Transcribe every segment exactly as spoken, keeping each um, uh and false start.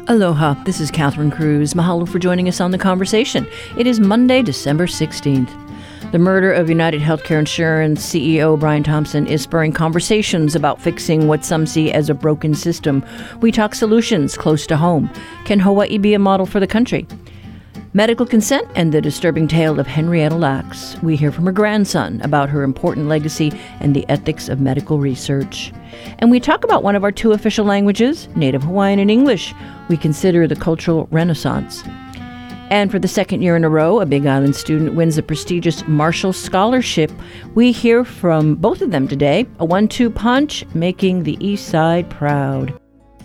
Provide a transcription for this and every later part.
Aloha, this is Catherine Cruz. Mahalo for joining us on The Conversation. It is Monday, December sixteenth. The murder of United Healthcare Insurance C E O Brian Thompson is spurring conversations about fixing what some see as a broken system. We talk solutions close to home. Can Hawaii be a model for the country? Medical consent and the disturbing tale of Henrietta Lacks. We hear from her grandson about her important legacy and the ethics of medical research. And we talk about one of our two official languages, Native Hawaiian and English. We consider the cultural renaissance. And for the second year in a row, a Big Island student wins the prestigious Marshall Scholarship. We hear from both of them today, a one two punch making the East Side proud.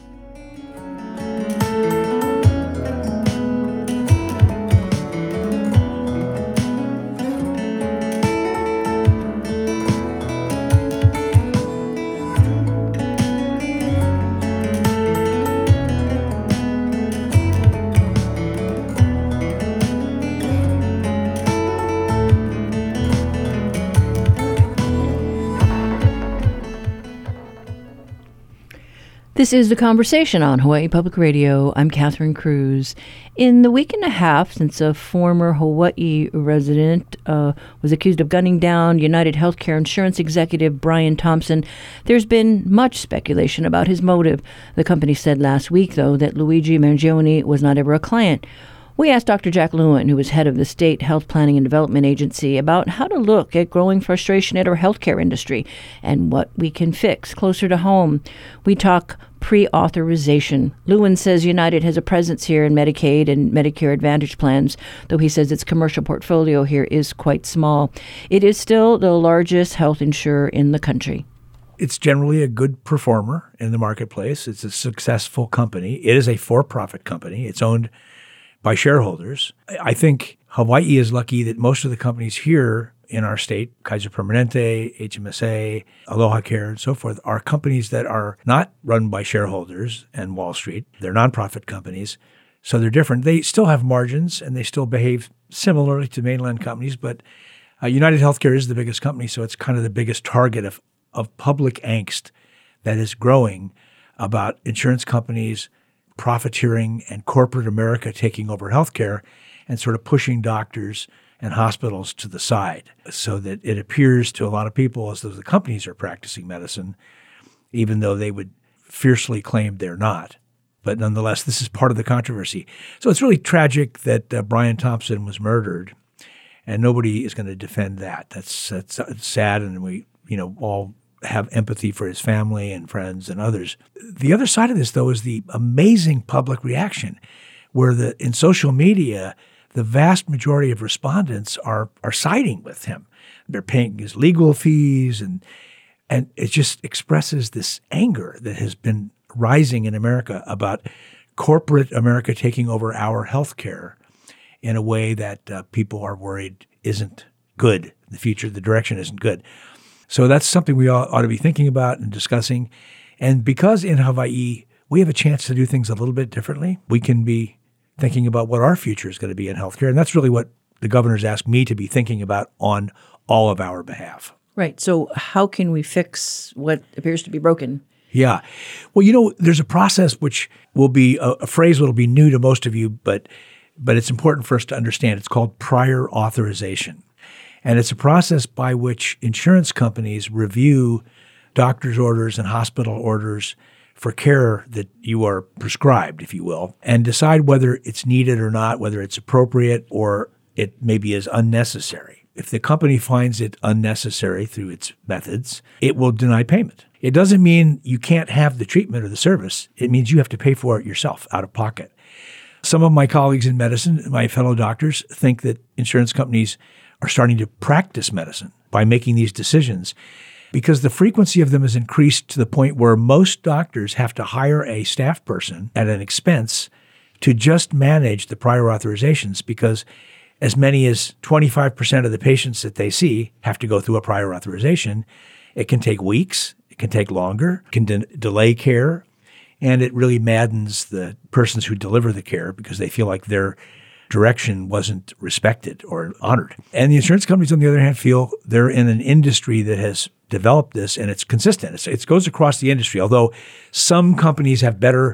This is The Conversation on Hawaii Public Radio. I'm Catherine Cruz. In the week and a half since a former Hawaii resident uh, was accused of gunning down United Healthcare Insurance executive Brian Thompson, there's been much speculation about his motive. The company said last week, though, that Luigi Mangione was not ever a client. We asked Doctor Jack Lewin, who is head of the State Health Planning and Development Agency, about how to look at growing frustration at our healthcare industry and what we can fix closer to home. We talk pre-authorization. Lewin says United has a presence here in Medicaid and Medicare Advantage plans, though he says its commercial portfolio here is quite small. It is still the largest health insurer in the country. It's generally a good performer in the marketplace. It's a successful company. It is a for-profit company. It's owned by shareholders. I think Hawaii is lucky that most of the companies here in our state, Kaiser Permanente, H M S A, Aloha Care, and so forth, are companies that are not run by shareholders and Wall Street. They're nonprofit companies, so they're different. They still have margins, and they still behave similarly to mainland companies, but uh, United Healthcare is the biggest company, so it's kind of the biggest target of, of public angst that is growing about insurance companies profiteering and corporate America taking over healthcare and sort of pushing doctors and hospitals to the side so that it appears to a lot of people as though the companies are practicing medicine, even though they would fiercely claim they're not. But nonetheless, this is part of the controversy. So it's really tragic that uh, Brian Thompson was murdered, and nobody is going to defend that. That's, that's it's sad, and we, you know, all have empathy for his family and friends and others. The other side of this, though, is the amazing public reaction, where the in social media, the vast majority of respondents are are siding with him. They're paying his legal fees, and and it just expresses this anger that has been rising in America about corporate America taking over our health care in a way that uh, people are worried isn't good. The future, the direction isn't good. So that's something we all ought to be thinking about and discussing. And because in Hawaii, we have a chance to do things a little bit differently, we can be thinking about what our future is going to be in healthcare. And that's really what the governor's asked me to be thinking about on all of our behalf. Right. So how can we fix what appears to be broken? Yeah. Well, you know, there's a process which will be a, a phrase that will be new to most of you, but but it's important for us to understand. It's called prior authorization. And it's a process by which insurance companies review doctor's orders and hospital orders for care that you are prescribed, if you will, and decide whether it's needed or not, whether it's appropriate or it maybe is unnecessary. If the company finds it unnecessary through its methods, it will deny payment. It doesn't mean you can't have the treatment or the service. It means you have to pay for it yourself out of pocket. Some of my colleagues in medicine, my fellow doctors, think that insurance companies are starting to practice medicine by making these decisions because the frequency of them has increased to the point where most doctors have to hire a staff person at an expense to just manage the prior authorizations because as many as twenty-five percent of the patients that they see have to go through a prior authorization. It can take weeks. It can take longer. It can de- delay care. And it really maddens the persons who deliver the care because they feel like their direction wasn't respected or honored. And the insurance companies, on the other hand, feel they're in an industry that has developed this and it's consistent. It's, it goes across the industry, although some companies have better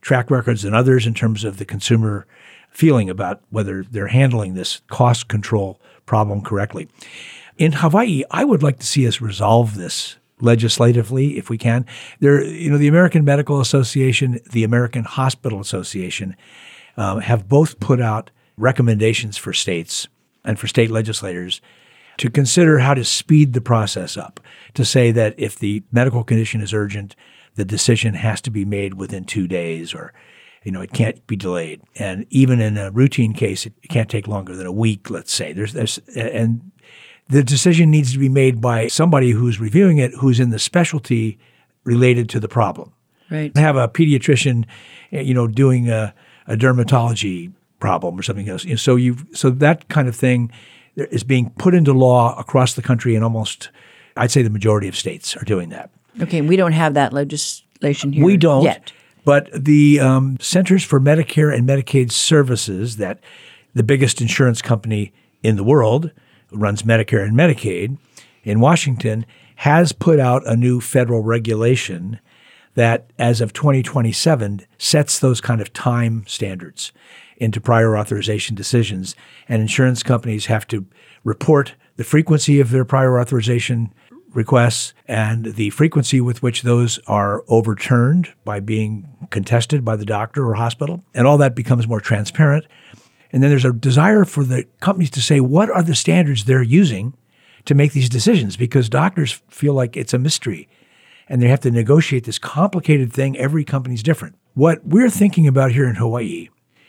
track records than others in terms of the consumer feeling about whether they're handling this cost control problem correctly. In Hawaii, I would like to see us resolve this legislatively, if we can. There, you know, the American Medical Association, the American Hospital Association um, have both put out recommendations for states and for state legislators to consider how to speed the process up, to say that if the medical condition is urgent, the decision has to be made within two days or, you know, it can't be delayed. And even in a routine case, it can't take longer than a week, let's say. There's, there's, and the decision needs to be made by somebody who's reviewing it, who's in the specialty related to the problem. Right. Have a pediatrician, you know, doing a, a dermatology problem or something else. So you, so that kind of thing is being put into law across the country, and almost, I'd say, the majority of states are doing that. Okay, we don't have that legislation here We don't yet. But the um, Centers for Medicare and Medicaid Services, that the biggest insurance company in the world, runs Medicare and Medicaid in Washington, has put out a new federal regulation that, as of twenty twenty-seven, sets those kind of time standards into prior authorization decisions. And insurance companies have to report the frequency of their prior authorization requests and the frequency with which those are overturned by being contested by the doctor or hospital. And all that becomes more transparent. And then there's a desire for the companies to say, what are the standards they're using to make these decisions? Because doctors feel like it's a mystery and they have to negotiate this complicated thing. Every company's different. What we're thinking about here in Hawaii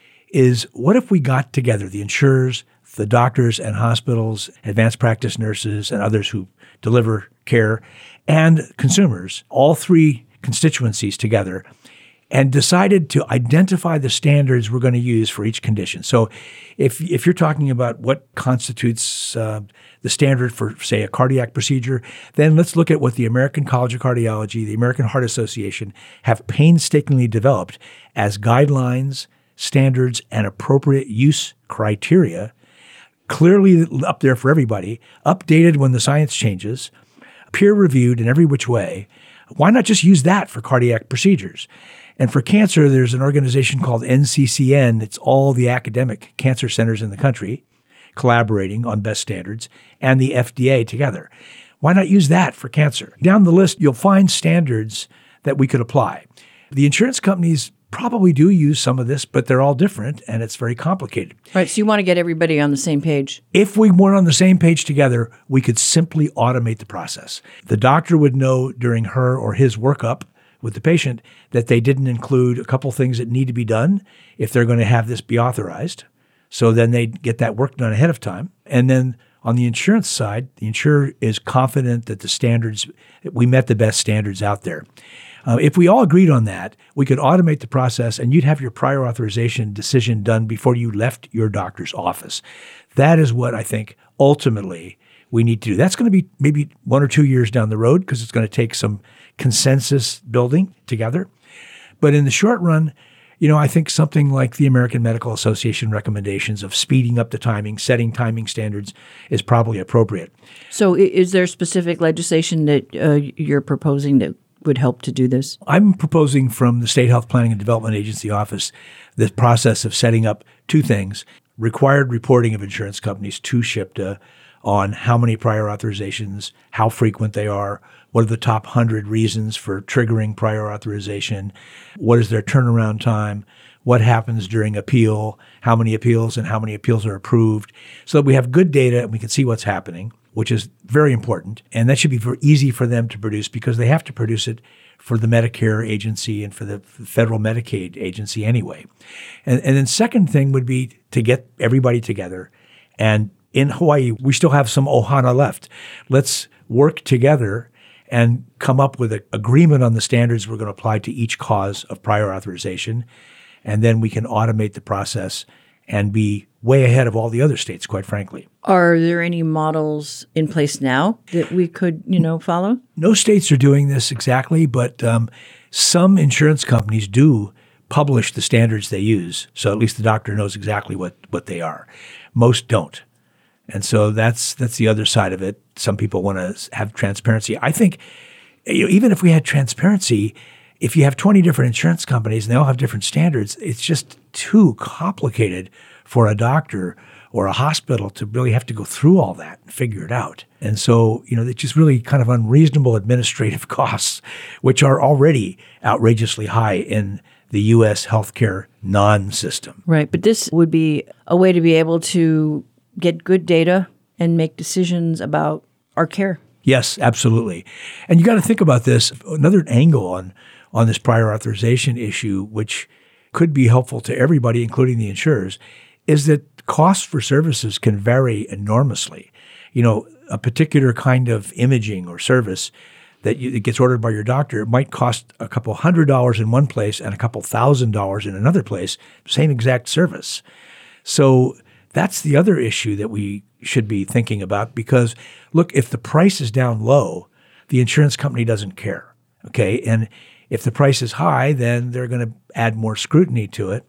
is, what if we got together, the insurers, the doctors and hospitals, advanced practice nurses, and others who deliver care, and consumers, all three constituencies together, and decided to identify the standards we're going to use for each condition. So if if you're talking about what constitutes uh, the standard for, say, a cardiac procedure, then let's look at what the American College of Cardiology, the American Heart Association have painstakingly developed as guidelines, standards, and appropriate use criteria, clearly up there for everybody, updated when the science changes, peer-reviewed in every which way. Why not just use that for cardiac procedures? And for cancer, there's an organization called N C C N. It's all the academic cancer centers in the country collaborating on best standards, and the F D A together. Why not use that for cancer? Down the list, you'll find standards that we could apply. The insurance companies probably do use some of this, but they're all different, and it's very complicated. Right, so you want to get everybody on the same page. If we weren't on the same page together, we could simply automate the process. The doctor would know during her or his workup with the patient that they didn't include a couple things that need to be done if they're going to have this be authorized. So then they get that work done ahead of time. And then on the insurance side, the insurer is confident that the standards, we met the best standards out there. Uh, if we all agreed on that, we could automate the process and you'd have your prior authorization decision done before you left your doctor's office. That is what I think ultimately we need to do. That's going to be maybe one or two years down the road because it's going to take some consensus building together. But in the short run, you know, I think something like the American Medical Association recommendations of speeding up the timing, setting timing standards is probably appropriate. So is there specific legislation that uh, you're proposing that would help to do this? I'm proposing from the State Health Planning and Development Agency office the process of setting up two things: required reporting of insurance companies to SHPTA on how many prior authorizations, how frequent they are, what are the top one hundred reasons for triggering prior authorization, what is their turnaround time, what happens during appeal, how many appeals and how many appeals are approved, so that we have good data and we can see what's happening, which is very important. And that should be very easy for them to produce because they have to produce it for the Medicare agency and for the federal Medicaid agency anyway. And, and then second thing would be to get everybody together. And in Hawaii, we still have some ohana left. Let's work together and come up with an agreement on the standards we're going to apply to each cause of prior authorization. And then we can automate the process and be way ahead of all the other states, quite frankly. Are there any models in place now that we could, you know, follow? No states are doing this exactly, but um, some insurance companies do publish the standards they use. So at least the doctor knows exactly what, what they are. Most don't. And so that's that's the other side of it. Some people want to have transparency. I think, you know, even if we had transparency, if you have twenty different insurance companies and they all have different standards, it's just too complicated for a doctor or a hospital to really have to go through all that and figure it out. And so, you know, it's just really kind of unreasonable administrative costs, which are already outrageously high in the U S healthcare non-system. Right. But this would be a way to be able to get good data and make decisions about our care. Yes, absolutely. And you got to think about this. Another angle on, on this prior authorization issue, which could be helpful to everybody, including the insurers, is that costs for services can vary enormously. You know, a particular kind of imaging or service that, you, that gets ordered by your doctor might cost a couple hundred dollars in one place and a couple thousand dollars in another place, same exact service. So that's the other issue that we should be thinking about because, look, if the price is down low, the insurance company doesn't care, okay? And if the price is high, then they're going to add more scrutiny to it.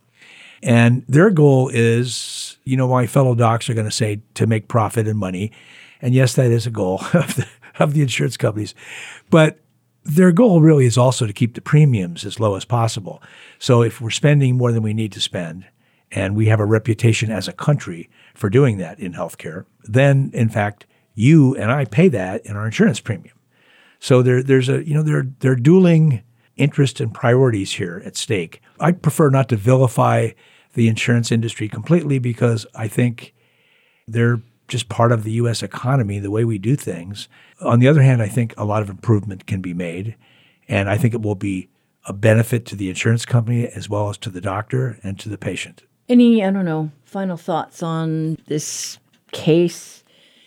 And their goal is, you know, my fellow docs are going to say to make profit and money. And yes, that is a goal of the, of the insurance companies. But their goal really is also to keep the premiums as low as possible. So if we're spending more than we need to spend, and we have a reputation as a country for doing that in healthcare, then in fact, you and I pay that in our insurance premium. So there, there's a, you know, there, there are dueling interest and priorities here at stake. I prefer not to vilify the insurance industry completely because I think they're just part of the U S economy, the way we do things. On the other hand, I think a lot of improvement can be made, and I think it will be a benefit to the insurance company as well as to the doctor and to the patient. Any, I don't know, final thoughts on this case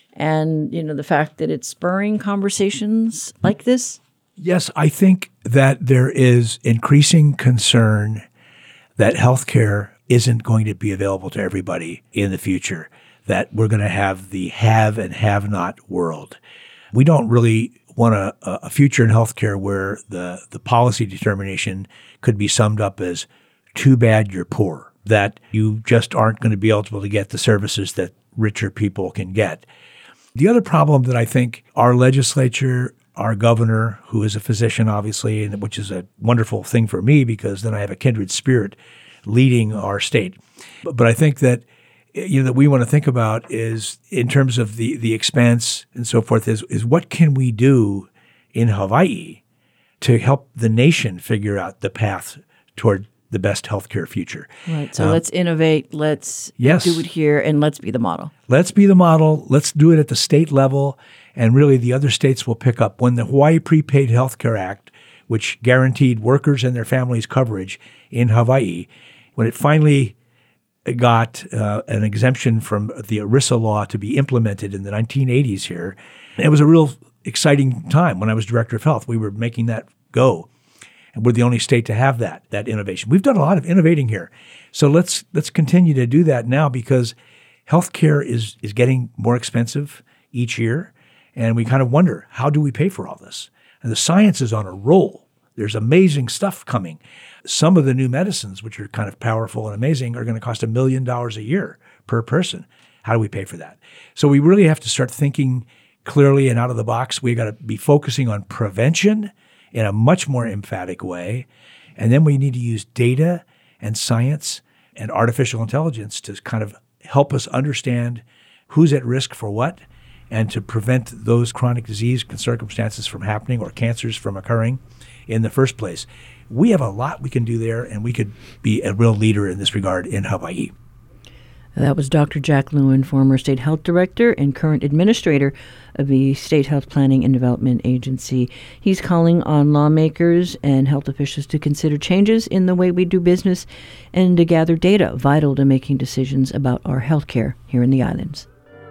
and, you know, the fact that it's spurring conversations like this? Yes, I think that there is increasing concern that healthcare isn't going to be available to everybody in the future, that we're going to have the have and have not world. We don't really want a, a future in healthcare where the, the policy determination could be summed up as too bad you're poor, that you just aren't going to be eligible to get the services that richer people can get. The other problem that I think our legislature, our governor, who is a physician, obviously, and which is a wonderful thing for me because then I have a kindred spirit leading our state. But, but I think that, you know, that we want to think about is in terms of the, the expense and so forth is, is what can we do in Hawaii to help the nation figure out the path toward the best healthcare future. Right. So um, let's innovate. Let's yes. do it here, and let's be the model. Let's be the model. Let's do it at the state level, and really the other states will pick up. When the Hawaii Prepaid Healthcare Act, which guaranteed workers and their families coverage in Hawaii, when it finally got uh, an exemption from the ERISA law to be implemented in the nineteen eighties here, it was a real exciting time when I was director of health. We were making that go. And we're the only state to have that, that innovation. We've done a lot of innovating here. So let's let's continue to do that now because healthcare is is getting more expensive each year. And we kind of wonder, how do we pay for all this? And the science is on a roll. There's amazing stuff coming. Some of the new medicines, which are kind of powerful and amazing, are going to cost a million dollars a year per person. How do we pay for that? So we really have to start thinking clearly and out of the box. We've got to be focusing on prevention in a much more emphatic way. And then we need to use data and science and artificial intelligence to kind of help us understand who's at risk for what and to prevent those chronic disease circumstances from happening or cancers from occurring in the first place. We have a lot we can do there, and we could be a real leader in this regard in Hawaii. That was Doctor Jack Lewin, former state health director and current administrator of the State Health Planning and Development Agency. He's calling on lawmakers and health officials to consider changes in the way we do business and to gather data vital to making decisions about our health care here in the islands.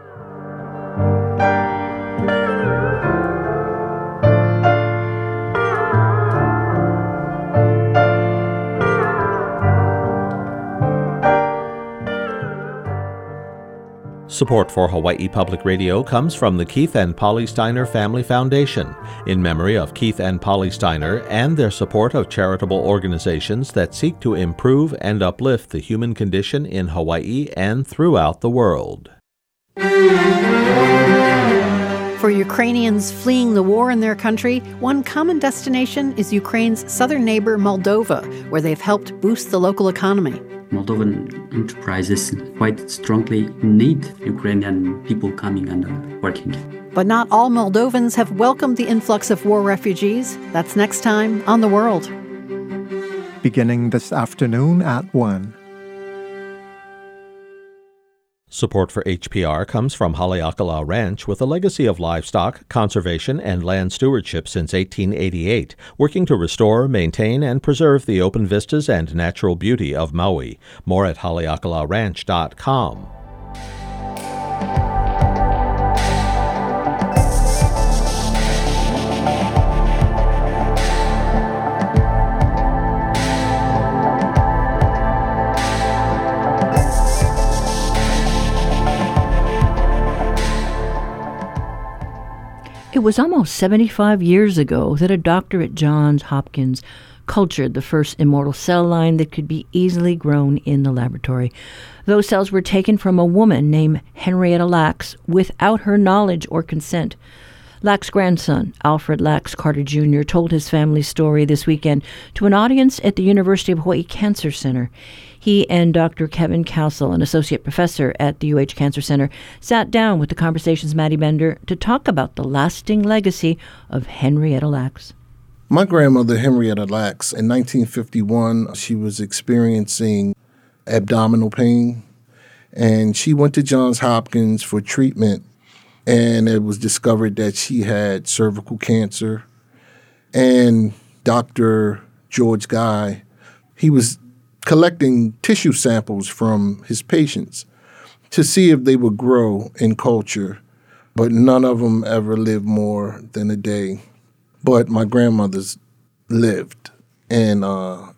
Support for Hawaii Public Radio comes from the Keith and Polly Steiner Family Foundation, in memory of Keith and Polly Steiner and their support of charitable organizations that seek to improve and uplift the human condition in Hawaii and throughout the world. For For Ukrainians fleeing the war in their country, one common destination is Ukraine's southern neighbor, Moldova, where they've helped boost the local economy. Moldovan enterprises quite strongly need Ukrainian people coming and uh, working. But not all Moldovans have welcomed the influx of war refugees. That's next time on The World. Beginning this afternoon at one. Support for H P R comes from Haleakala Ranch, with a legacy of livestock, conservation, and land stewardship since eighteen eighty-eight, working to restore, maintain, and preserve the open vistas and natural beauty of Maui. More at haleakala ranch dot com. It was almost seventy-five years ago that a doctor at Johns Hopkins cultured the first immortal cell line that could be easily grown in the laboratory. Those cells were taken from a woman named Henrietta Lacks without her knowledge or consent. Lacks' grandson, Alfred Lacks Carter Junior, told his family's story this weekend to an audience at the University of Hawaii Cancer Center. He and Doctor Kevin Castle, an associate professor at the U H Cancer Center, sat down with The Conversation's Maddie Bender to talk about the lasting legacy of Henrietta Lacks. My grandmother, Henrietta Lacks, in nineteen fifty-one, she was experiencing abdominal pain, and she went to Johns Hopkins for treatment, and it was discovered that she had cervical cancer. And Doctor George Guy, he was collecting tissue samples from his patients to see if they would grow in culture, but none of them ever lived more than a day. But my grandmother's lived, and uh,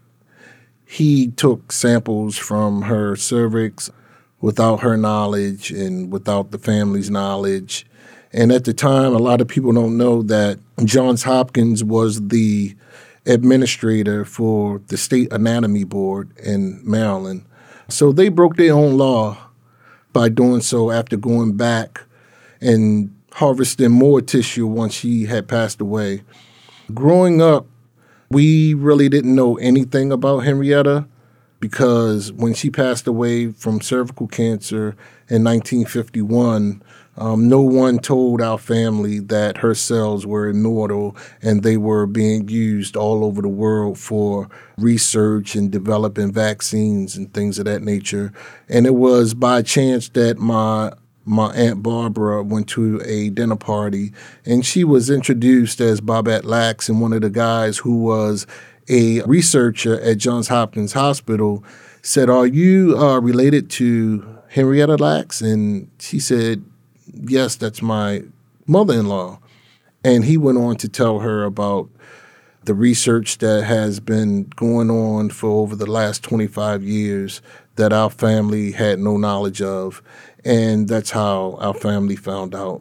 he took samples from her cervix without her knowledge and without the family's knowledge. And at the time, a lot of people don't know that Johns Hopkins was the administrator for the State Anatomy Board in Maryland. So they broke their own law by doing so after going back and harvesting more tissue once she had passed away. Growing up, we really didn't know anything about Henrietta because when she passed away from cervical cancer in nineteen fifty-one, Um, no one told our family that her cells were immortal and they were being used all over the world for research and developing vaccines and things of that nature. And it was by chance that my my Aunt Barbara went to a dinner party, and she was introduced as Babette Lacks, and one of the guys who was a researcher at Johns Hopkins Hospital said, "Are you uh, related to Henrietta Lacks?" And she said, "Yes, that's my mother-in-law." And he went on to tell her about the research that has been going on for over the last twenty-five years that our family had no knowledge of. And that's how our family found out.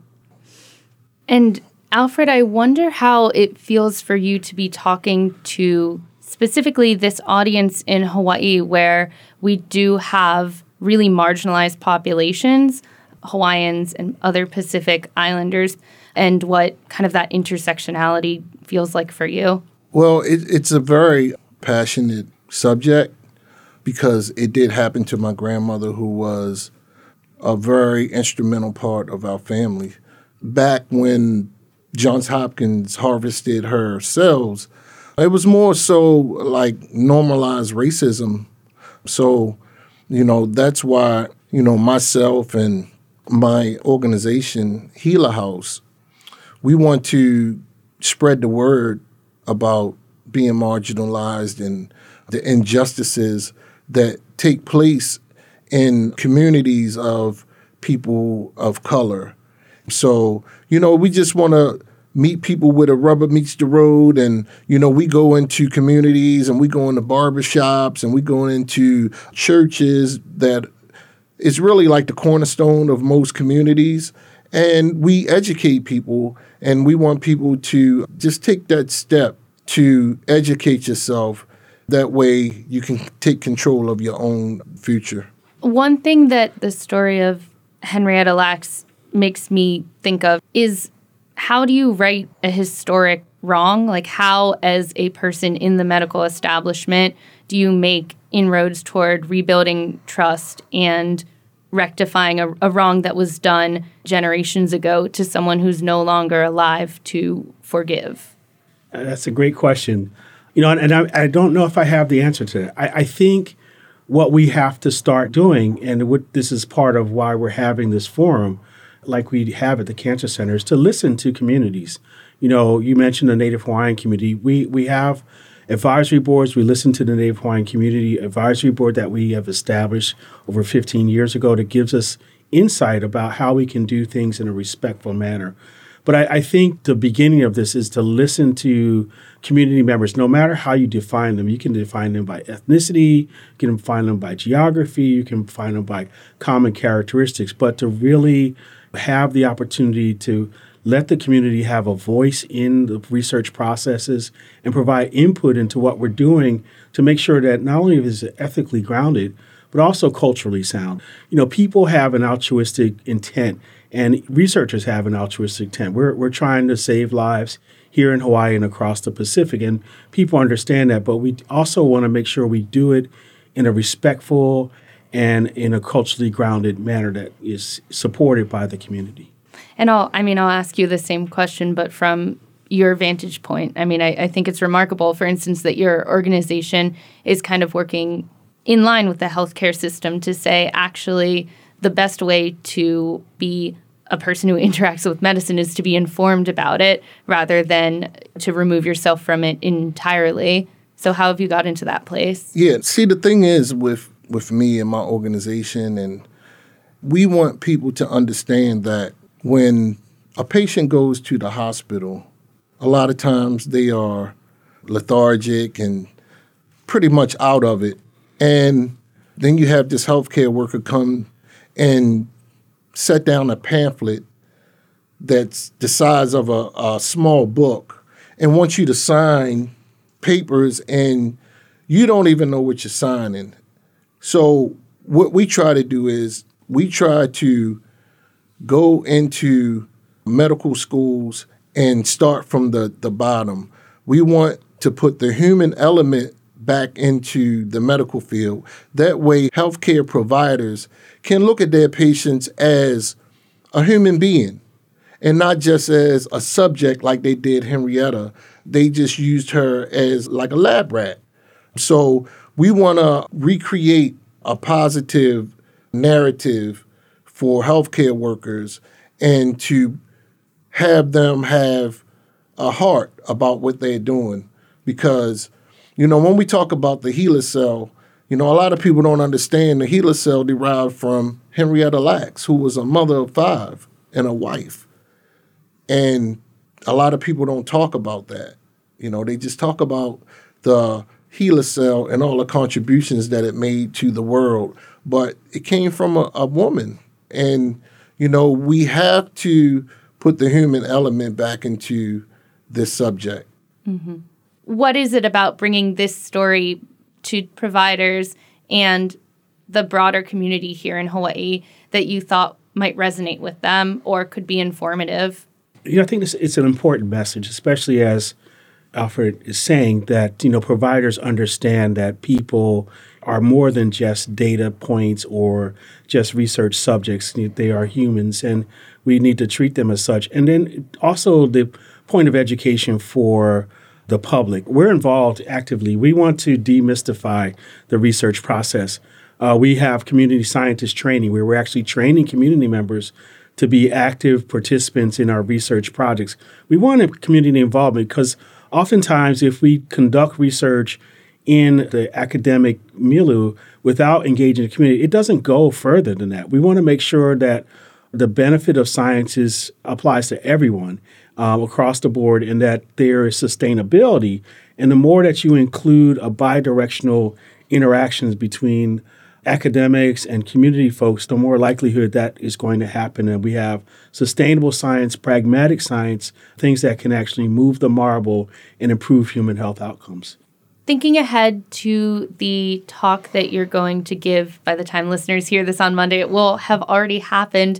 And Alfred, I wonder how it feels for you to be talking to specifically this audience in Hawaii where we do have really marginalized populations, Hawaiians and other Pacific Islanders, and what kind of that intersectionality feels like for you. Well, it, it's a very passionate subject because it did happen to my grandmother, who was a very instrumental part of our family. Back when Johns Hopkins harvested her cells, it was more so like normalized racism. So, you know, that's why, you know, myself and my organization, Gila House, we want to spread the word about being marginalized and the injustices that take place in communities of people of color. So, you know, we just want to meet people where the rubber meets the road. And, you know, we go into communities and we go into barbershops and we go into churches that it's really like the cornerstone of most communities. And we educate people, and we want people to just take that step to educate yourself. That way you can take control of your own future. One thing that the story of Henrietta Lacks makes me think of is how do you right a historic wrong? Like, how, as a person in the medical establishment, do you make inroads toward rebuilding trust and rectifying a, a wrong that was done generations ago to someone who's no longer alive to forgive? Uh, that's a great question. You know, and, and I, I don't know if I have the answer to that. I, I think what we have to start doing, and what this is part of why we're having this forum, like we have at the Cancer Center, is to listen to communities. You know, you mentioned the Native Hawaiian community. We we have advisory boards. We listen to the Native Hawaiian Community Advisory Board that we have established over fifteen years ago that gives us insight about how we can do things in a respectful manner. But I, I think the beginning of this is to listen to community members, no matter how you define them. You can define them by ethnicity, you can define them by geography, you can define them by common characteristics, but to really have the opportunity to let the community have a voice in the research processes and provide input into what we're doing to make sure that not only is it ethically grounded, but also culturally sound. You know, people have an altruistic intent, and researchers have an altruistic intent. We're we're trying to save lives here in Hawaii and across the Pacific, and people understand that, but we also want to make sure we do it in a respectful and in a culturally grounded manner that is supported by the community. And I'll, I mean, I'll ask you the same question, but from your vantage point. I mean, I, I think it's remarkable, for instance, that your organization is kind of working in line with the healthcare system to say, actually, the best way to be a person who interacts with medicine is to be informed about it rather than to remove yourself from it entirely. So how have you got into that place? Yeah, see, the thing is with, with me and my organization, and we want people to understand that when a patient goes to the hospital, a lot of times they are lethargic and pretty much out of it. And then you have this healthcare worker come and set down a pamphlet that's the size of a, a small book and wants you to sign papers, and you don't even know what you're signing. So what we try to do is we try to go into medical schools and start from the, the bottom. We want to put the human element back into the medical field. That way, healthcare providers can look at their patients as a human being and not just as a subject like they did Henrietta. They just used her as like a lab rat. So we want to recreate a positive narrative for healthcare workers and to have them have a heart about what they're doing. Because, you know, when we talk about the HeLa cell, you know, a lot of people don't understand the HeLa cell derived from Henrietta Lacks, who was a mother of five and a wife. And a lot of people don't talk about that. You know, they just talk about the HeLa cell and all the contributions that it made to the world. But it came from a, a woman. And, you know, we have to put the human element back into this subject. Mm-hmm. What is it about bringing this story to providers and the broader community here in Hawaii that you thought might resonate with them or could be informative? You know, I think it's, it's an important message, especially as Alfred is saying that, you know, providers understand that people are more than just data points or just research subjects. They are humans, and we need to treat them as such. And then also the point of education for the public. We're involved actively. We want to demystify the research process. Uh, we have community scientist training where we're actually training community members to be active participants in our research projects. We want community involvement because oftentimes if we conduct research in the academic milieu without engaging the community, it doesn't go further than that. We want to make sure that the benefit of sciences applies to everyone um, across the board and that there is sustainability. And the more that you include a bidirectional interactions between academics and community folks, the more likelihood that is going to happen. And we have sustainable science, pragmatic science, things that can actually move the marble and improve human health outcomes. Thinking ahead to the talk that you're going to give by the time listeners hear this on Monday, it will have already happened.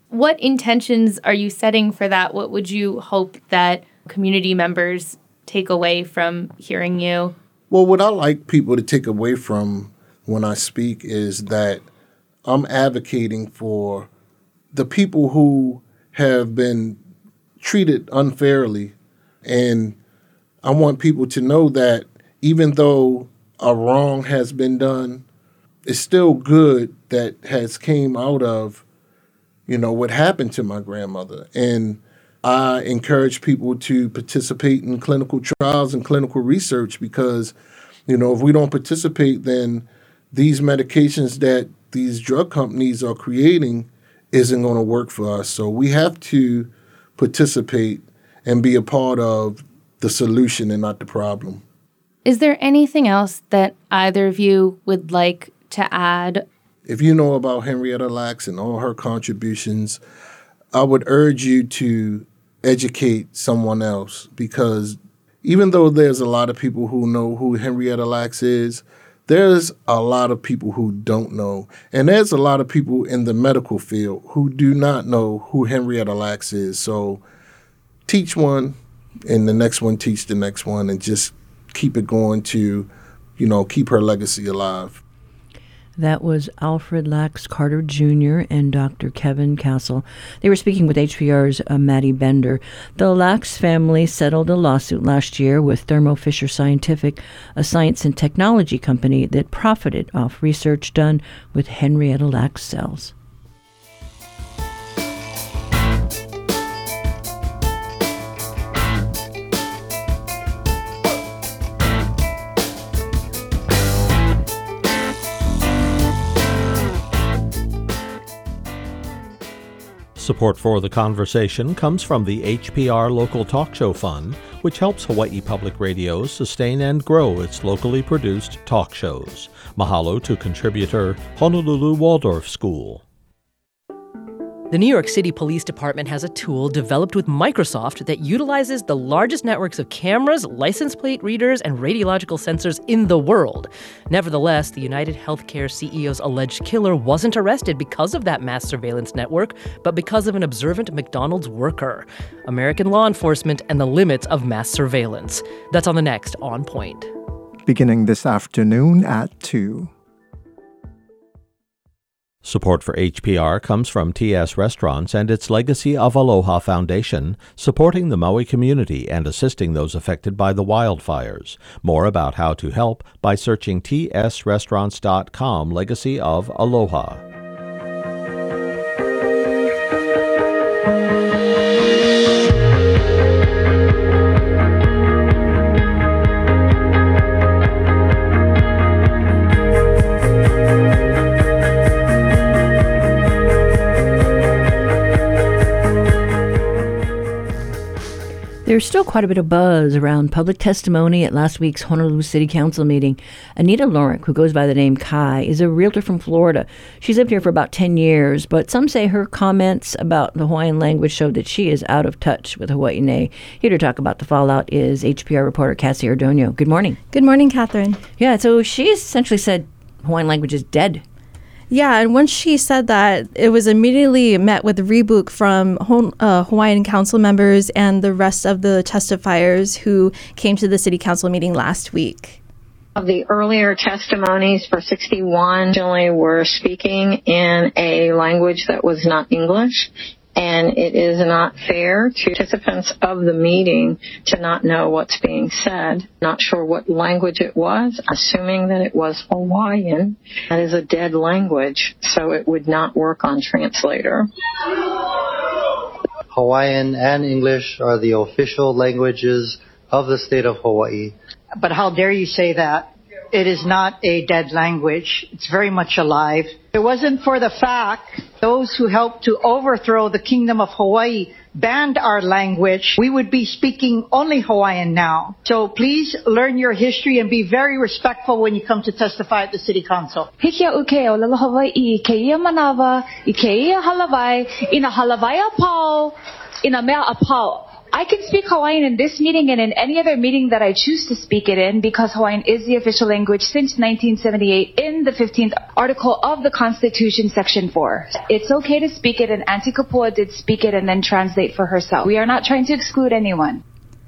What intentions are you setting for that? What would you hope that community members take away from hearing you? Well, what I like people to take away from when I speak is that I'm advocating for the people who have been treated unfairly. And I want people to know that even though a wrong has been done, it's still good that has came out of, you know, what happened to my grandmother. And I encourage people to participate in clinical trials and clinical research because, you know, if we don't participate, then these medications that these drug companies are creating isn't going to work for us. So we have to participate and be a part of the solution and not the problem. Is there anything else that either of you would like to add? If you know about Henrietta Lacks and all her contributions, I would urge you to educate someone else because even though there's a lot of people who know who Henrietta Lacks is, there's a lot of people who don't know. And there's a lot of people in the medical field who do not know who Henrietta Lacks is. So teach one and the next one teach the next one and just keep it going to, you know, keep her legacy alive. That was Alfred Lacks Carter Junior and Doctor Kevin Castle. They were speaking with H P R's uh, Maddie Bender. The Lacks family settled a lawsuit last year with Thermo Fisher Scientific, a science and technology company that profited off research done with Henrietta Lacks cells. Support for the conversation comes from the H P R Local Talk Show Fund, which helps Hawaii Public Radio sustain and grow its locally produced talk shows. Mahalo to contributor Honolulu Waldorf School. The New York City Police Department has a tool developed with Microsoft that utilizes the largest networks of cameras, license plate readers, and radiological sensors in the world. Nevertheless, the United Healthcare C E O's alleged killer wasn't arrested because of that mass surveillance network, but because of an observant McDonald's worker. American law enforcement and the limits of mass surveillance. That's on the next On Point. Beginning this afternoon at two. Support for H P R comes from T S Restaurants and its Legacy of Aloha Foundation, supporting the Maui community and assisting those affected by the wildfires. More about how to help by searching T S restaurants dot com Legacy of Aloha. There's still quite a bit of buzz around public testimony at last week's Honolulu City Council meeting. Anita Lorick, who goes by the name Kai, is a realtor from Florida. She's lived here for about ten years, but some say her comments about the Hawaiian language show that she is out of touch with Hawaii Nei. Here to talk about the fallout is H P R reporter Cassie Ordonio. Good morning. Good morning, Catherine. Yeah, so she essentially said Hawaiian language is dead. Yeah, and once she said that, it was immediately met with rebuke from uh, Hawaiian council members and the rest of the testifiers who came to the city council meeting last week. Of the earlier testimonies for sixty-one, generally were speaking in a language that was not English. And it is not fair to participants of the meeting to not know what's being said. Not sure what language it was, assuming that it was Hawaiian. That is a dead language, so it would not work on translator. Hawaiian and English are the official languages of the state of Hawaii. But how dare you say that? It is not a dead language. It's very much alive. If it wasn't for the fact those who helped to overthrow the Kingdom of Hawaii banned our language, we would be speaking only Hawaiian now. So please learn your history and be very respectful when you come to testify at the City Council. Hikia uke o lalo Hawaii, ke ia manawa, i ke ia halawai, ina halawai a pau, ina mea a pau. I can speak Hawaiian in this meeting and in any other meeting that I choose to speak it in because Hawaiian is the official language since nineteen seventy-eight in the fifteenth article of the Constitution, Section four. It's okay to speak it, and Auntie Kapua did speak it and then translate for herself. We are not trying to exclude anyone.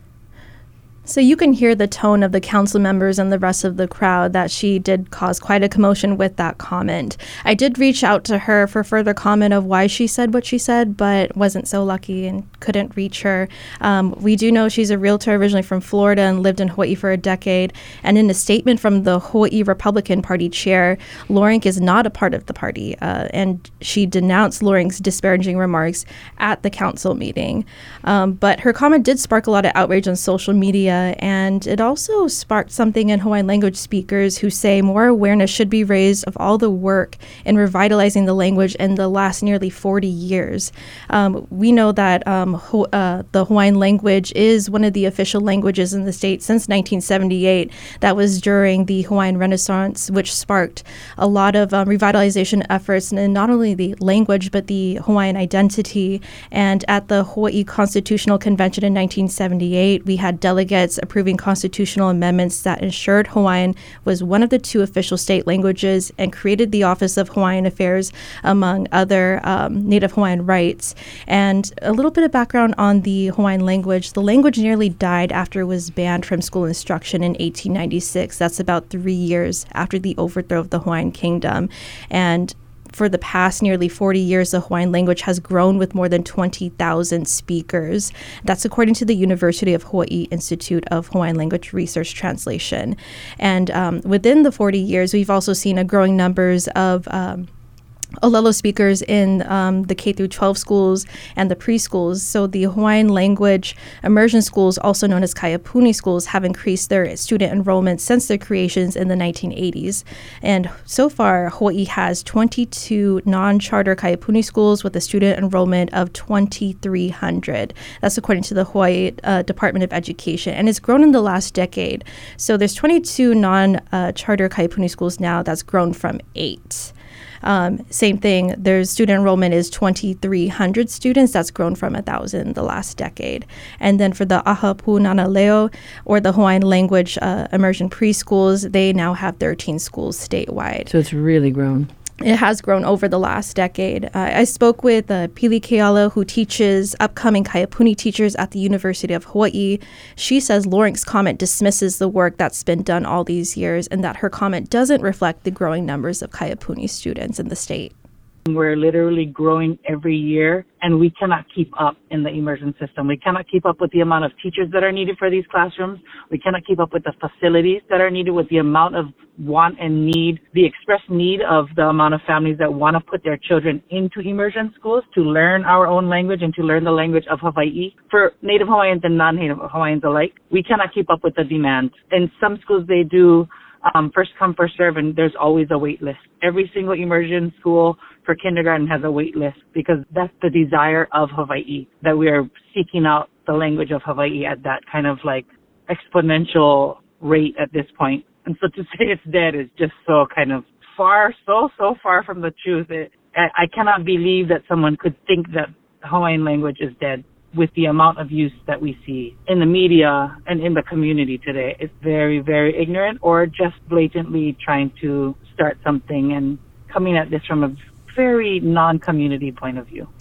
So you can hear the tone of the council members and the rest of the crowd that she did cause quite a commotion with that comment. I did reach out to her for further comment of why she said what she said, but wasn't so lucky and couldn't reach her. Um, we do know she's a realtor originally from Florida and lived in Hawaii for a decade. And in a statement from the Hawaii Republican Party chair, Loring is not a part of the party. Uh, and she denounced Loring's disparaging remarks at the council meeting. Um, but her comment did spark a lot of outrage on social media. And it also sparked something in Hawaiian language speakers who say more awareness should be raised of all the work in revitalizing the language in the last nearly forty years. Um, we know that um, ho- uh, the Hawaiian language is one of the official languages in the state since nineteen seventy-eight. That was during the Hawaiian Renaissance, which sparked a lot of um, revitalization efforts in not only the language, but the Hawaiian identity. And at the Hawaii Constitutional Convention in nineteen seventy-eight, we had delegates approving constitutional amendments that ensured Hawaiian was one of the two official state languages and created the Office of Hawaiian Affairs, among other um, Native Hawaiian rights. And a little bit of background on the Hawaiian language. The language nearly died after it was banned from school instruction in eighteen ninety-six. That's about three years after the overthrow of the Hawaiian Kingdom. And for the past nearly forty years, the Hawaiian language has grown with more than twenty thousand speakers. That's according to the University of Hawaii Institute of Hawaiian Language Research Translation. And um, within the forty years, we've also seen a growing numbers of um, Olelo speakers in um, the K through twelve schools and the preschools. So the Hawaiian language immersion schools, also known as Kaiapuni schools, have increased their student enrollment since their creations in the nineteen eighties. And so far, Hawaii has twenty-two non-charter Kaiapuni schools with a student enrollment of twenty-three hundred. That's according to the Hawaii uh, Department of Education. And it's grown in the last decade. So there's twenty-two non-charter Kaiapuni schools now. That's grown from eight. Um, same thing, their student enrollment is twenty-three hundred students. That's grown from one thousand the last decade. And then for the Aha Punana Leo, or the Hawaiian language uh, immersion preschools, they now have thirteen schools statewide. So it's really grown. It has grown over the last decade. Uh, I spoke with uh, Pili Keala, who teaches upcoming Kaiapuni teachers at the University of Hawaii. She says Loring's comment dismisses the work that's been done all these years and that her comment doesn't reflect the growing numbers of Kaiapuni students in the state. We're literally growing every year, and we cannot keep up in the immersion system. We cannot keep up with the amount of teachers that are needed for these classrooms. We cannot keep up with the facilities that are needed, with the amount of want and need, the express need of the amount of families that want to put their children into immersion schools to learn our own language and to learn the language of Hawaii. For Native Hawaiians and non-Native Hawaiians alike, we cannot keep up with the demand. In some schools, they do um, first come, first serve, and there's always a wait list. Every single immersion school for kindergarten has a wait list because that's the desire of Hawaii, that we are seeking out the language of Hawaii at that kind of like exponential rate at this point. And so to say it's dead is just so kind of far, so, so far from the truth. It, I, I cannot believe that someone could think that the Hawaiian language is dead with the amount of use that we see in the media and in the community today. It's very, very ignorant or just blatantly trying to start something and coming at this from a very non-community point of view.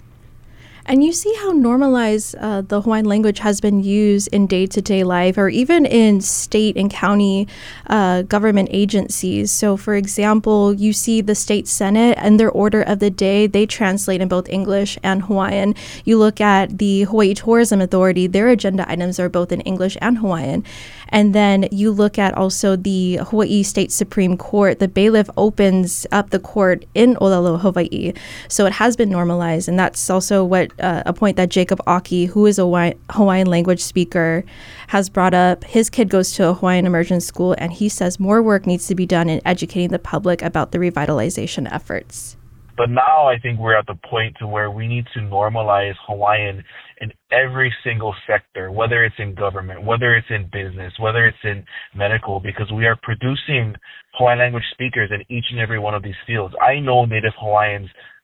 And you see how normalized uh, the Hawaiian language has been used in day-to-day life or even in state and county uh, government agencies. So, for example, you see the state senate and their order of the day, they translate in both English and Hawaiian. You look at the Hawaii Tourism Authority, their agenda items are both in English and Hawaiian. And then you look at also the Hawaii State Supreme Court. The bailiff opens up the court in Olelo, Hawaii. So it has been normalized. And that's also what uh, a point that Jacob Aki, who is a Hawaiian language speaker, has brought up. His kid goes to a Hawaiian immersion school, and he says more work needs to be done in educating the public about the revitalization efforts. But now I think we're at the point to where we need to normalize Hawaiian in every single sector, whether it's in government, whether it's in business, whether it's in medical, because we are producing Hawaiian language speakers in each and every one of these fields. I know Native Hawaiians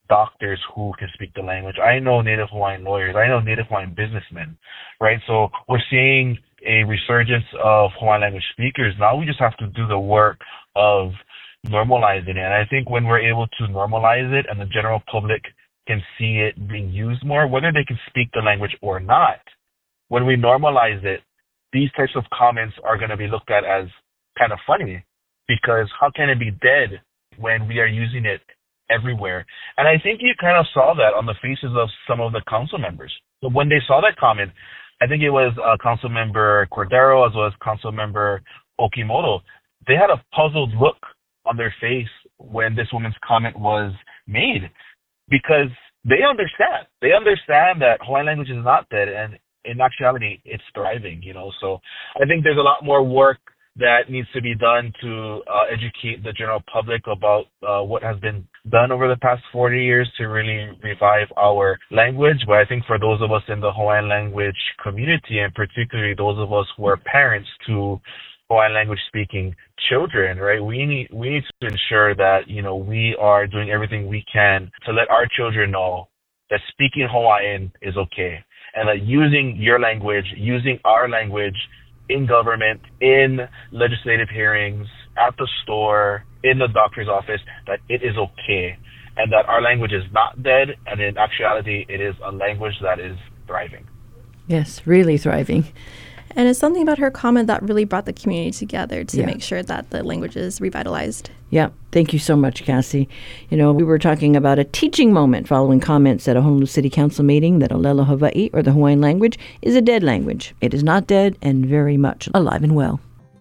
doctors who can speak the language. I know Native Hawaiian lawyers. I know Native Hawaiian businessmen, right? So we're seeing a resurgence of Hawaiian language speakers. Now we just have to do the work of normalizing it. And I think when we're able to normalize it and the general public can see it being used more, whether they can speak the language or not, when we normalize it, these types of comments are going to be looked at as kind of funny, because how can it be dead when we are using it everywhere? And I think you kind of saw that on the faces of some of the council members. So when they saw that comment, I think it was uh, Council Member Cordero as well as Council Member Okimoto, they had a puzzled look on their face when this woman's comment was made, because they understand. They understand that Hawaiian language is not dead, and in actuality, it's thriving, you know. So I think there's a lot more work that needs to be done to uh, educate the general public about uh, what has been done over the past forty years to really revive our language. But I think for those of us in the Hawaiian language community, and particularly those of us who are parents to Hawaiian language speaking children, right, we need we need to ensure that, you know, we are doing everything we can to let our children know that speaking Hawaiian is okay, and that using your language, using our language in government, in legislative hearings, at the store, in the doctor's office, that it is okay, and that our language is not dead, and in actuality, it is a language that is thriving. Yes, really thriving. And it's something about her comment that really brought the community together to Yeah. make sure that the language is revitalized. Yeah, thank you so much, Cassie. You know, we were talking about a teaching moment following comments at a Honolulu City Council meeting that Olelo Hawaii, or the Hawaiian language, is a dead language. It is not dead and very much alive and well.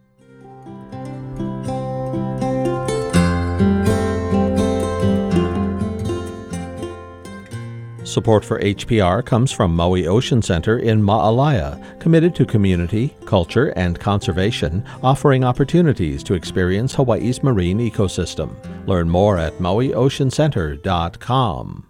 Support for H P R comes from Maui Ocean Center in Ma'alaya, committed to community, culture, and conservation, offering opportunities to experience Hawaii's marine ecosystem. Learn more at maui ocean center dot com.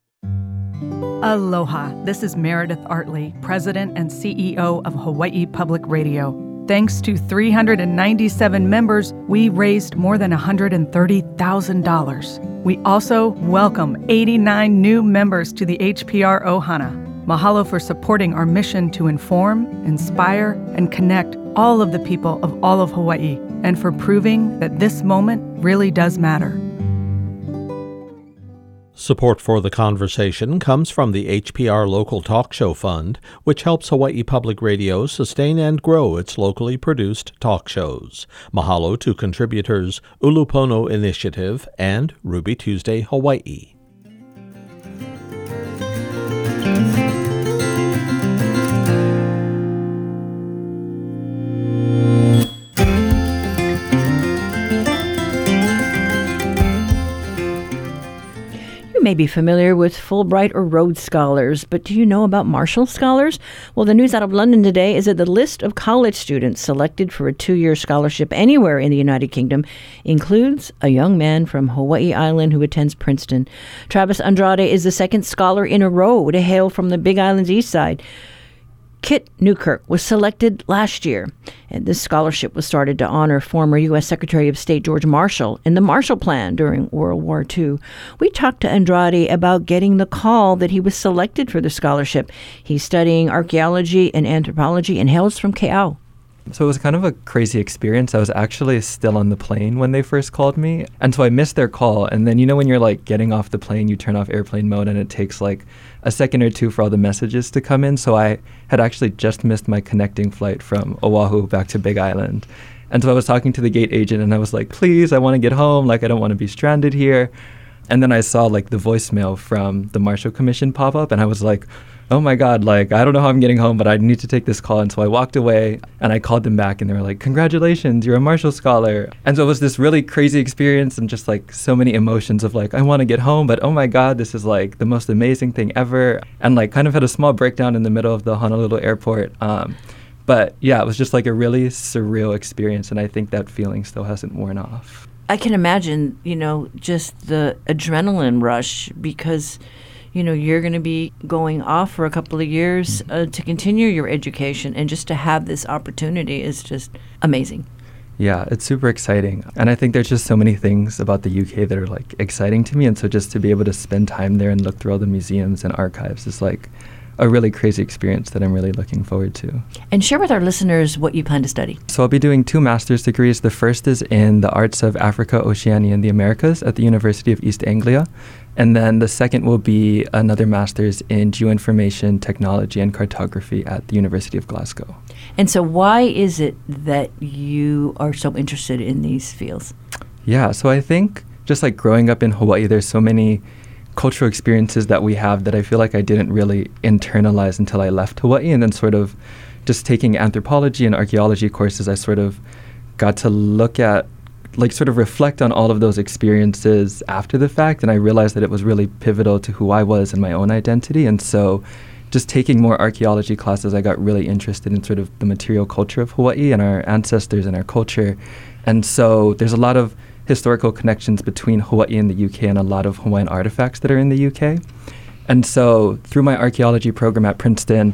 Aloha, this is Meredith Artley, President and C E O of Hawaii Public Radio. Thanks to three hundred ninety-seven members, we raised more than one hundred thirty thousand dollars. We also welcome eighty-nine new members to the H P R Ohana. Mahalo for supporting our mission to inform, inspire, and connect all of the people of all of Hawaii, and for proving that this moment really does matter. Support for the conversation comes from the H P R Local Talk Show Fund, which helps Hawaii Public Radio sustain and grow its locally produced talk shows. Mahalo to contributors Ulupono Initiative and Ruby Tuesday Hawaii. May be familiar with Fulbright or Rhodes Scholars, but do you know about Marshall Scholars? Well, the news out of London today is that the list of college students selected for a two-year scholarship anywhere in the United Kingdom includes a young man from Hawaii Island who attends Princeton. Travis Andrade is the second scholar in a row to hail from the Big Island's east side. Kit Newkirk was selected last year, and this scholarship was started to honor former U S Secretary of State George Marshall and the Marshall Plan during World War Two. We talked to Andrade about getting the call that he was selected for the scholarship. He's studying archaeology and anthropology and hails from Ke'au. So it was kind of a crazy experience. I was actually still on the plane when they first called me. And so I missed their call. And then, you know, when you're like getting off the plane, you turn off airplane mode and it takes like a second or two for all the messages to come in. So I had actually just missed my connecting flight from Oahu back to Big Island. And so I was talking to the gate agent and I was like, please, I want to get home. Like, I don't want to be stranded here. And then I saw like the voicemail from the Marshall Commission pop up and I was like, oh my God, like, I don't know how I'm getting home, but I need to take this call. And so I walked away and I called them back and they were like, congratulations, you're a Marshall Scholar. And so it was this really crazy experience and just like so many emotions of like, I want to get home, but oh my God, this is like the most amazing thing ever. And like kind of had a small breakdown in the middle of the Honolulu airport. Um, but yeah, it was just like a really surreal experience. And I think that feeling still hasn't worn off. I can imagine, you know, just the adrenaline rush because you know, you're going to be going off for a couple of years uh, to continue your education, and just to have this opportunity is just amazing. Yeah, it's super exciting. And I think there's just so many things about the U K that are like exciting to me. And so just to be able to spend time there and look through all the museums and archives is like a really crazy experience that I'm really looking forward to. And share with our listeners what you plan to study. So I'll be doing two master's degrees. The first is in the arts of Africa, Oceania, and the Americas at the University of East Anglia. And then the second will be another master's in geoinformation, technology, and cartography at the University of Glasgow. And so why is it that you are so interested in these fields? Yeah, so I think just like growing up in Hawaii, there's so many cultural experiences that we have that I feel like I didn't really internalize until I left Hawaii. And then sort of just taking anthropology and archaeology courses, I sort of got to look at like sort of reflect on all of those experiences after the fact. And I realized that it was really pivotal to who I was and my own identity. And so just taking more archaeology classes, I got really interested in sort of the material culture of Hawaii and our ancestors and our culture. And so there's a lot of historical connections between Hawaii and the U K and a lot of Hawaiian artifacts that are in the U K. And so through my archaeology program at Princeton,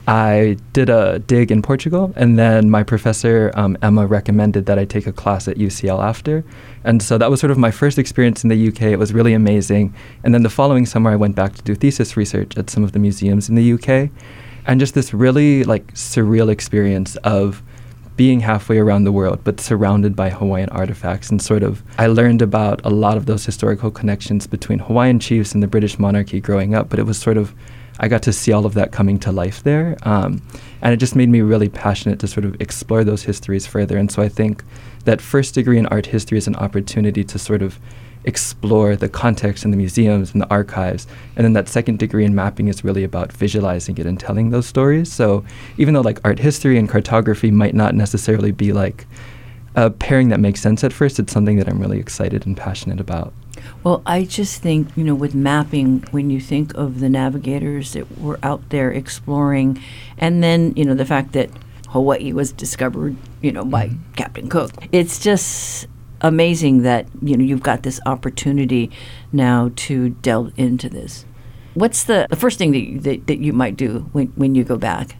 I did a dig in Portugal, and then my professor, um, Emma, recommended that I take a class at U C L after. And so that was sort of my first experience in the U K. It was really amazing. And then the following summer, I went back to do thesis research at some of the museums in the U K. And just this really like surreal experience of being halfway around the world, but surrounded by Hawaiian artifacts. And sort of, I learned about a lot of those historical connections between Hawaiian chiefs and the British monarchy growing up, but it was sort of, I got to see all of that coming to life there. Um, and it just made me really passionate to sort of explore those histories further. And so I think that first degree in art history is an opportunity to sort of explore the context in the museums and the archives. And then that second degree in mapping is really about visualizing it and telling those stories. So even though like art history and cartography might not necessarily be like a pairing that makes sense at first, it's something that I'm really excited and passionate about. Well, I just think, you know, with mapping, when you think of the navigators that were out there exploring, and then, you know, the fact that Hawaii was discovered, you know, by mm-hmm. Captain Cook, it's just amazing that, you know, you've got this opportunity now to delve into this. What's the, the first thing that you, that, that you might do when, when you go back?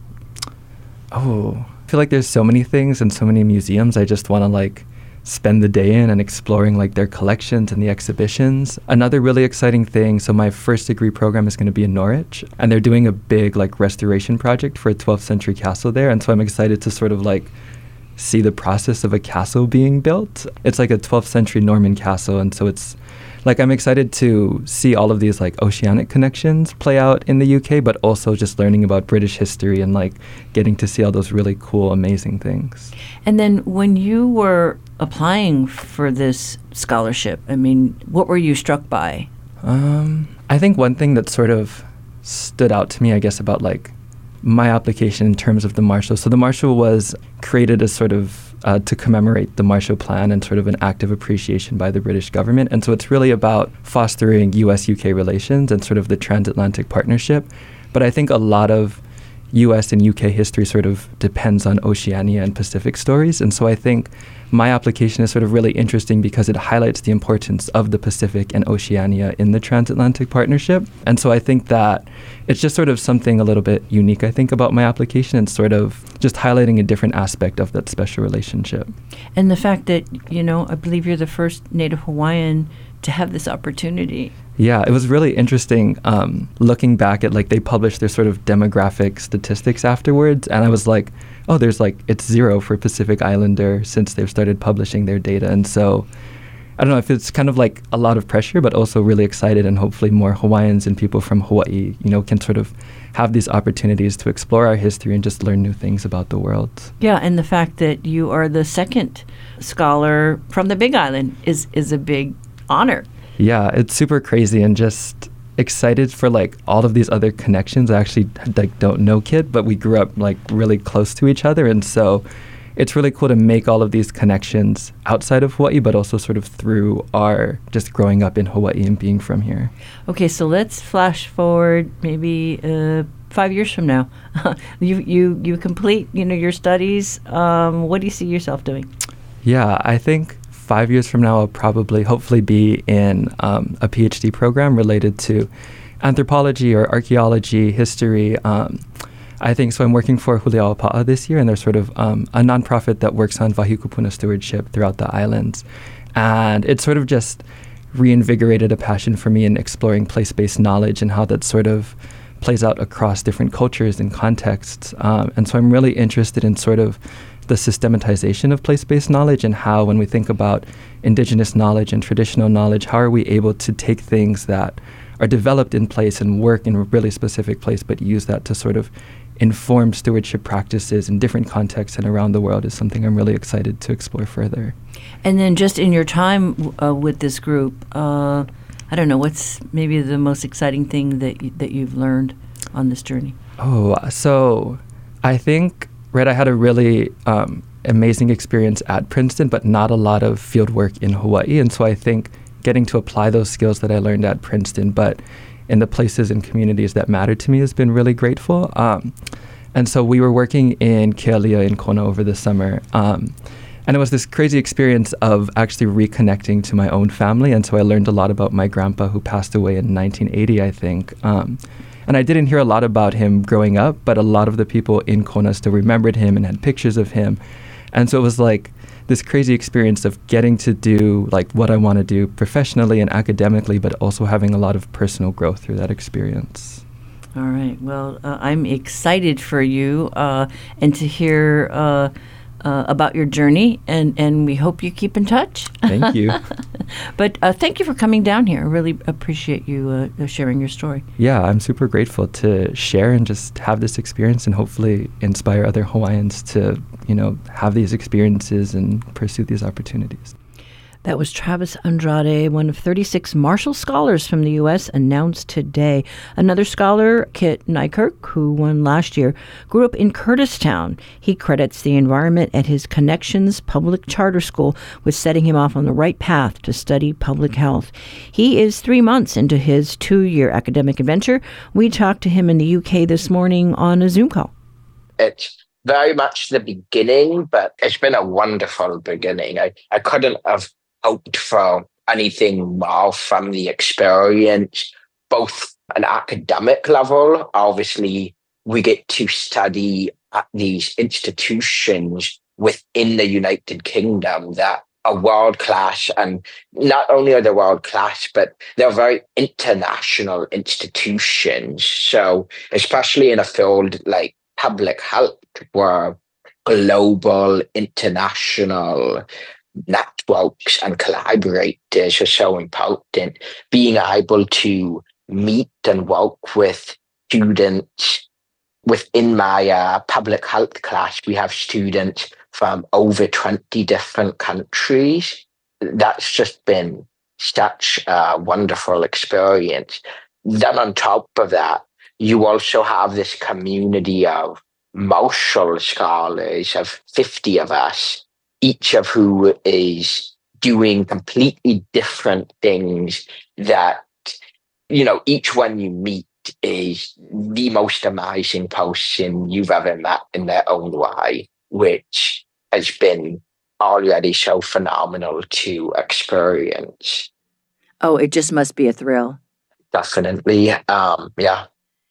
Oh, I feel like there's so many things and so many museums. I just want to, like, spend the day in and exploring like their collections and the exhibitions. Another really exciting thing, so my first degree program is going to be in Norwich, and they're doing a big like restoration project for a twelfth century castle there. And so I'm excited to sort of like see the process of a castle being built. It's like a twelfth century Norman castle, and so it's like I'm excited to see all of these like oceanic connections play out in the U K, but also just learning about British history and like getting to see all those really cool, amazing things. And then when you were applying for this scholarship, I mean, what were you struck by? Um, I think one thing that sort of stood out to me, I guess, about like my application in terms of the Marshall. So the Marshall was created as sort of uh, to commemorate the Marshall Plan and sort of an act of appreciation by the British government. And so it's really about fostering U S U K relations and sort of the transatlantic partnership. But I think a lot of U S and U K history sort of depends on Oceania and Pacific stories. And so I think my application is sort of really interesting because it highlights the importance of the Pacific and Oceania in the transatlantic partnership. And so I think that it's just sort of something a little bit unique, I think, about my application, and sort of just highlighting a different aspect of that special relationship. And the fact that, you know, I believe you're the first Native Hawaiian to have this opportunity. Yeah, it was really interesting um, looking back at, like, they published their sort of demographic statistics afterwards, and I was like, oh, there's like, it's zero for Pacific Islander since they've started publishing their data. And so I don't know if it's kind of like a lot of pressure, but also really excited, and hopefully more Hawaiians and people from Hawaii, you know, can sort of have these opportunities to explore our history and just learn new things about the world. Yeah, and the fact that you are the second scholar from the Big Island is, is a big honor. Yeah, it's super crazy, and just excited for like all of these other connections. I actually like don't know Kit, but we grew up like really close to each other, and so it's really cool to make all of these connections outside of Hawaii, but also sort of through our just growing up in Hawaii and being from here. Okay, so let's flash forward maybe uh, five years from now. you you you complete you know your studies. Um, what do you see yourself doing? Yeah, I think five years from now, I'll probably, hopefully, be in um, a PhD program related to anthropology or archaeology, history. Um, I think so. I'm working for Huli'aupa'a this year, and they're sort of um, a nonprofit that works on wahikupuna stewardship throughout the islands. And it sort of just reinvigorated a passion for me in exploring place-based knowledge and how that sort of plays out across different cultures and contexts. Um, and so I'm really interested in sort of the systematization of place-based knowledge and how, when we think about indigenous knowledge and traditional knowledge, how are we able to take things that are developed in place and work in a really specific place, but use that to sort of inform stewardship practices in different contexts and around the world is something I'm really excited to explore further. And then just in your time uh, with this group, uh, I don't know, what's maybe the most exciting thing that you, that you've learned on this journey? Oh, so I think, right, I had a really um, amazing experience at Princeton, but not a lot of field work in Hawaii. And so I think getting to apply those skills that I learned at Princeton, but in the places and communities that matter to me, has been really grateful. Um, and so we were working in Kealia in Kona over the summer. Um, and it was this crazy experience of actually reconnecting to my own family. And so I learned a lot about my grandpa, who passed away in nineteen eighty, I think. Um, and I didn't hear a lot about him growing up, but a lot of the people in Kona still remembered him and had pictures of him. And so it was like this crazy experience of getting to do like what I want to do professionally and academically, but also having a lot of personal growth through that experience. All right. Well, uh, I'm excited for you uh, and to hear uh, uh, about your journey, and, and we hope you keep in touch. Thank you. But uh, thank you for coming down here. I really appreciate you uh, sharing your story. Yeah, I'm super grateful to share and just have this experience and hopefully inspire other Hawaiians to, you know, have these experiences and pursue these opportunities. That was Travis Andrade, one of thirty-six Marshall Scholars from the U S, announced today. Another scholar, Kit Nykirk, who won last year, grew up in Kurtistown. He credits the environment at his Connections Public Charter School with setting him off on the right path to study public health. He is three months into his two-year academic adventure. We talked to him in the U K this morning on a Zoom call. It's very much the beginning, but it's been a wonderful beginning. I, I couldn't have hoped for anything more from the experience, both an academic level. Obviously, we get to study at these institutions within the United Kingdom that are world-class, and not only are they world-class, but they're very international institutions. So especially in a field like public health, where global, international networks and collaborators are so important, being able to meet and work with students within my uh, public health class. We have students from over twenty different countries. That's just been such a wonderful experience. Then on top of that, you also have this community of Marshall Scholars, of fifty of us, each of who is doing completely different things that, you know, each one you meet is the most amazing person you've ever met in their own way, which has been already so phenomenal to experience. Oh, it just must be a thrill. Definitely. Um, yeah.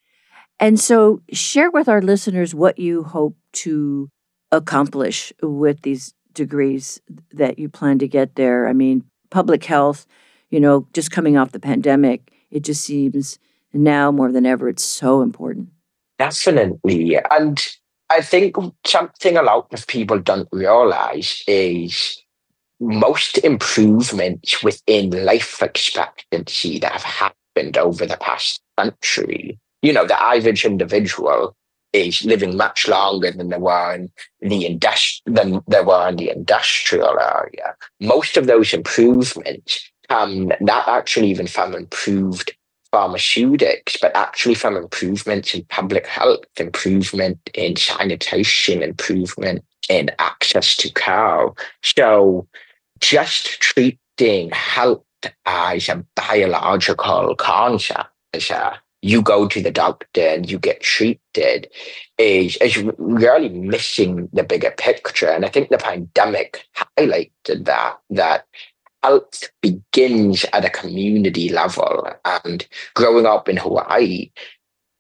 And so share with our listeners what you hope to accomplish with these degrees that you plan to get there. I mean, public health, you know, just coming off the pandemic, it just seems now more than ever, it's so important. Definitely. And I think something a lot of people don't realize is most improvements within life expectancy that have happened over the past century. You know, the average individual is living much longer than they were in the industri- than they were in the industrial area. Most of those improvements come not actually even from improved pharmaceutics, but actually from improvements in public health, improvement in sanitation, improvement in access to care. So just treating health as a biological concept, as a you go to the doctor and you get treated, is, is really missing the bigger picture. And I think the pandemic highlighted that, that health begins at a community level. And growing up in Hawaii,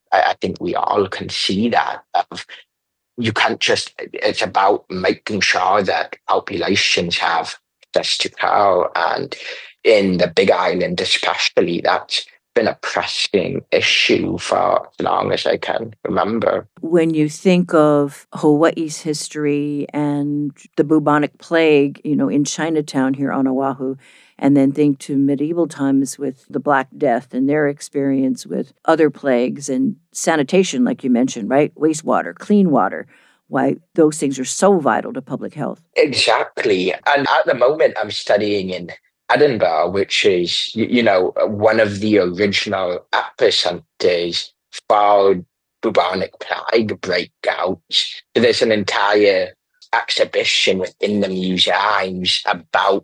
I, I think we all can see that. Of, you can't just, it's about making sure that populations have access to care. And in the Big Island especially, that's been a pressing issue for as long as I can remember. When you think of Hawaii's history and the bubonic plague, you know, in Chinatown here on Oahu, and then think to medieval times with the Black Death and their experience with other plagues and sanitation, like you mentioned, right? Wastewater, clean water, why those things are so vital to public health. Exactly. And at the moment, I'm studying in Edinburgh, which is, you know, one of the original epicenters for bubonic plague breakouts. So there's an entire exhibition within the museums about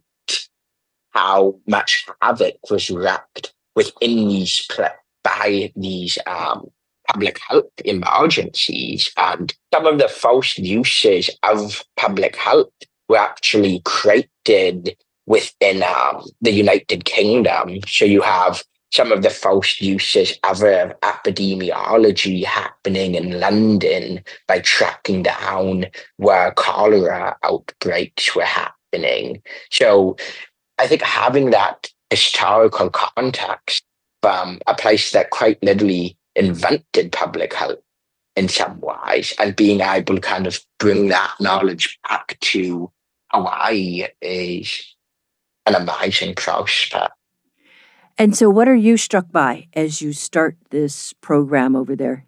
how much havoc was wreaked within these pla- by these um, public health emergencies. And some of the first uses of public health were actually created within um, the United Kingdom. So you have some of the first uses ever of epidemiology happening in London by tracking down where cholera outbreaks were happening. So I think having that historical context from a place that quite literally invented public health in some ways, and being able to kind of bring that knowledge back to Hawaii is an amazing prospect. And so what are you struck by as you start this program over there?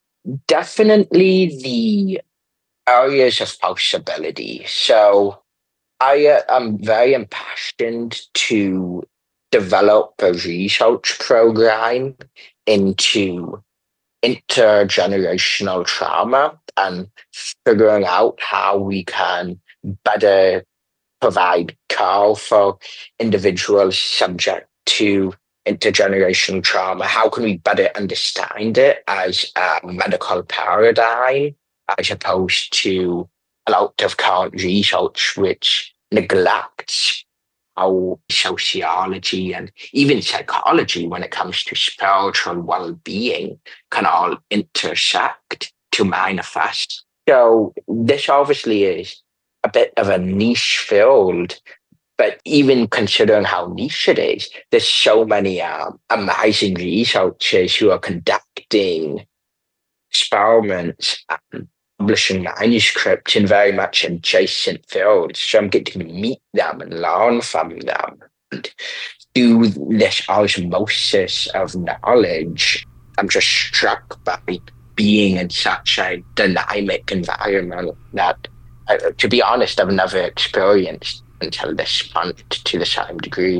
Definitely the areas of possibility. So I uh, am very impassioned to develop a research program into intergenerational trauma and figuring out how we can better provide care for individuals subject to intergenerational trauma. How can we better understand it as a medical paradigm as opposed to a lot of current research which neglects how sociology and even psychology, when it comes to spiritual well-being, can all intersect to manifest. So this obviously is a bit of a niche field, but even considering how niche it is, there's so many um, amazing researchers who are conducting experiments and publishing manuscripts in very much adjacent fields. So I'm getting to meet them and learn from them and do this osmosis of knowledge. I'm just struck by being in such a dynamic environment that, uh, to be honest, I've never experienced until this month to the same degree.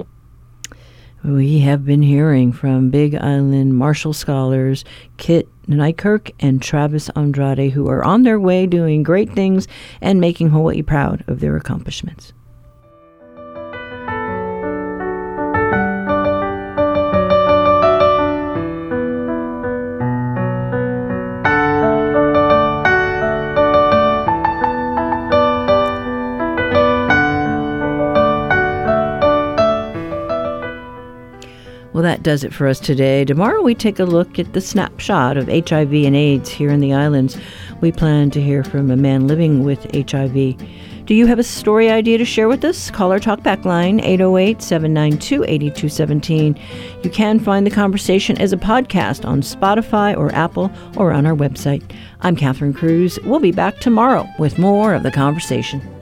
We have been hearing from Big Island Marshall scholars Kit Nykirk and Travis Andrade, who are on their way doing great things and making Hawaii proud of their accomplishments. Well, that does it for us today. Tomorrow we take a look at the snapshot of H I V and AIDS here in the islands. We plan to hear from a man living with H I V. Do you have a story idea to share with us? Call our talkback line, eight oh eight, seven nine two, eight two one seven. You can find the conversation as a podcast on Spotify or Apple or on our website. I'm Catherine Cruz. We'll be back tomorrow with more of the conversation.